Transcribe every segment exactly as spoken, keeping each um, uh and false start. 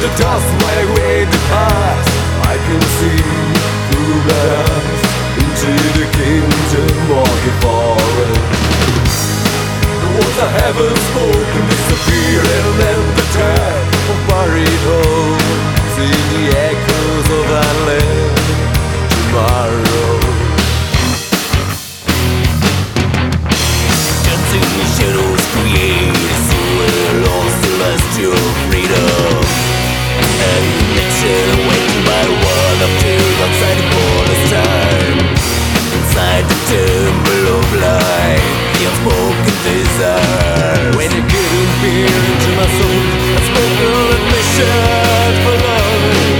the dust where we depart. I can see through glass into the kingdom of the forest. The words I haven't spoken disappear, and then the tide of buried homes in the echoes of our land tomorrow. Dancing the shadows create a silhouette lost celestial freedom and connection awakened by the world of tears outside the border's time. Inside the temple of light, the unspoken desire. When you couldn't peer into my soul, I spoke an admission for love.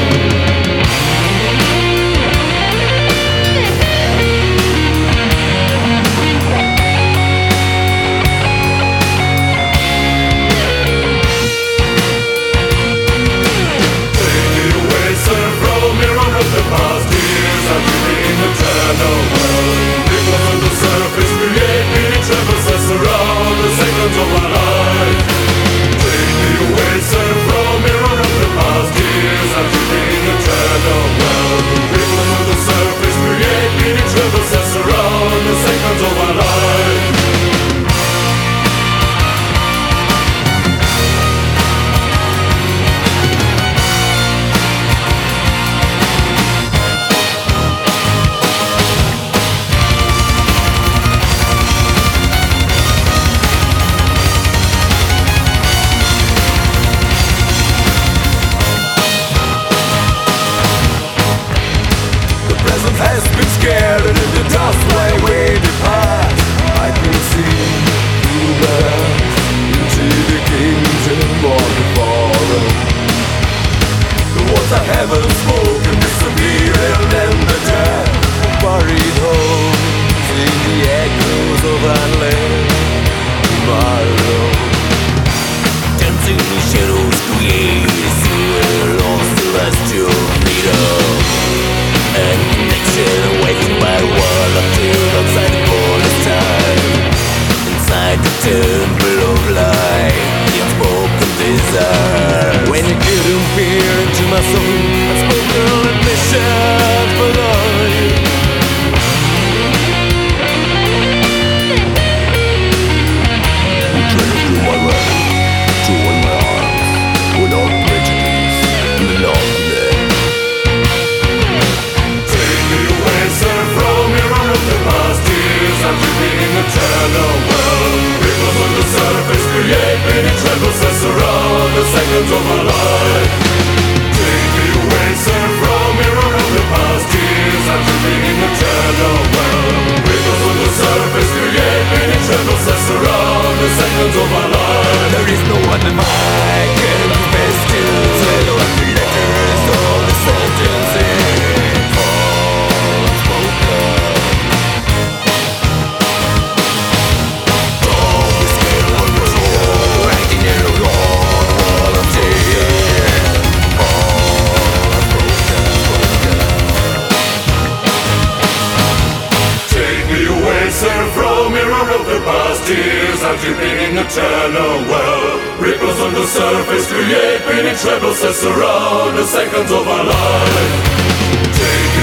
Has been scared and in the dust where we depart. I can see through glass into the kingdom of the forest. The words I haven't spoken disappear, and then the dead buried homes in the echoes of our land tomorrow. Dancing the shadows create a silhouette lost celestial freedom and connection awakened by the world of tears outside the border's time. Inside the temple of light, the unspoken desire. When you couldn't peer into my soul, I spoke an admission for love. You try to do my right, to hold my arms, without prejudice, and love me. Eternal world, ripples on the surface create many trembles that surround the seconds of our life. Take me away, sir, from your own of the past years. I'm living in eternal world. Ripples on the surface create many trembles that surround the seconds of our life. There is no one in my can confess to. Tell what the letters, all the sentences. I'm dripping in eternal well. Ripples on the surface create many trebles that surround the seconds of our life. Take